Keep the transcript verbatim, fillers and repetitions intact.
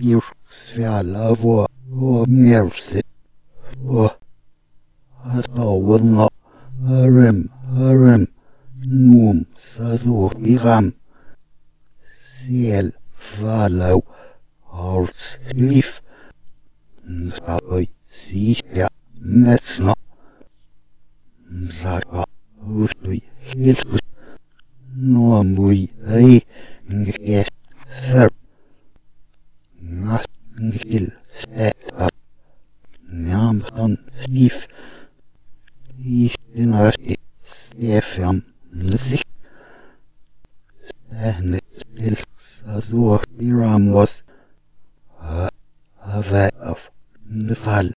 Björksfjalla var och mjärsit och Atawadna Harem Harem Num Sazo Biram Ciel Falau Arts Lief Nstabai Sihja Metsna Mzaka Ustui Hiltus Noamui Hei Ngekes Therp Nast Ngekil Step Njamstan Stif Istinasti Stefan Nzik Stehne Stilks Azur Biram was Hava of Nefal